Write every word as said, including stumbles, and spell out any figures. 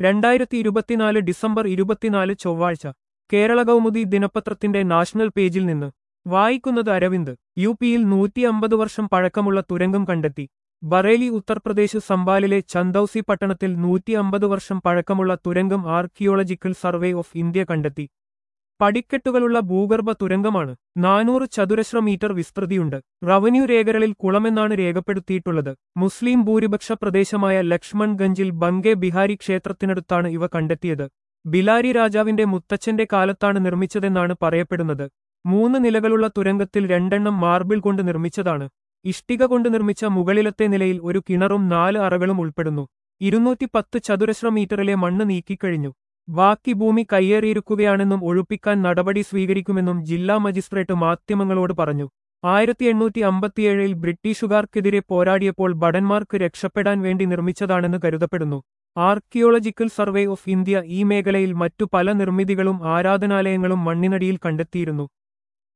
രണ്ടായിരത്തി ഇരുപത്തിനാല് ഡിസംബർ ഇരുപത്തിനാല് ചൊവ്വാഴ്ച കേരള കൗമുദി ദിനപത്രത്തിന്റെ നാഷണൽ പേജിൽ നിന്ന് വായിക്കുന്നത് അരവിന്ദ്. യു പിയിൽ നൂറ്റി അമ്പത് വർഷം പഴക്കമുള്ള തുരങ്കം കണ്ടെത്തി. ബറേലി ഉത്തർപ്രദേശ് സംബാലിലെ ചന്ദൌസി പട്ടണത്തിൽ നൂറ്റി അമ്പത് വർഷം പഴക്കമുള്ള തുരങ്കം ആർക്കിയോളജിക്കൽ സർവേ ഓഫ് ഇന്ത്യ കണ്ടെത്തി. പടിക്കെട്ടുകളുള്ള ഭൂഗർഭ തുരങ്കമാണ്. നാനൂറ് ചതുരശ്ര മീറ്റർ വിസ്തൃതിയുണ്ട്. റവന്യൂ രേഖകളിൽ കുളമെന്നാണ് രേഖപ്പെടുത്തിയിട്ടുള്ളത്. മുസ്ലിം ഭൂരിപക്ഷ പ്രദേശമായ ലക്ഷ്മൺഗഞ്ചിൽ ബംഗെ ബിഹാരി ക്ഷേത്രത്തിനടുത്താണ് ഇവ കണ്ടെത്തിയത്. ബിലാരി രാജാവിന്റെ മുത്തച്ഛന്റെ കാലത്താണ് നിർമ്മിച്ചതെന്നാണ് പറയപ്പെടുന്നത്. മൂന്ന് നിലകളുള്ള തുരങ്കത്തിൽ രണ്ടെണ്ണം മാർബിൾ കൊണ്ട് നിർമ്മിച്ചതാണ്. ഇഷ്ടിക കൊണ്ട് നിർമ്മിച്ച മുകളിലത്തെ നിലയിൽ ഒരു കിണറും നാല് അറകളും ഉൾപ്പെടുന്നു. ഇരുന്നൂറ്റി പത്ത് ചതുരശ്ര മീറ്ററിലെ മണ്ണ് നീക്കിക്കഴിഞ്ഞു. ബാക്കി ഭൂമി കയ്യേറിയിരിക്കുകയാണെന്നും ഒഴിപ്പിക്കാൻ നടപടി സ്വീകരിക്കുമെന്നും ജില്ലാ മജിസ്ട്രേറ്റ് മാധ്യമങ്ങളോട് പറഞ്ഞു. ആയിരത്തി എണ്ണൂറ്റി അമ്പത്തിയേഴിൽ ബ്രിട്ടീഷുകാർക്കെതിരെ പോരാടിയപ്പോൾ ഭടന്മാർക്ക് രക്ഷപ്പെടാൻ വേണ്ടി നിർമ്മിച്ചതാണെന്ന് കരുതപ്പെടുന്നു. ആർക്കിയോളജിക്കൽ സർവേ ഓഫ് ഇന്ത്യ ഈ മേഖലയിൽ മറ്റു പല നിർമ്മിതികളും ആരാധനാലയങ്ങളും മണ്ണിനടിയിൽ കണ്ടെത്തിയിരുന്നു.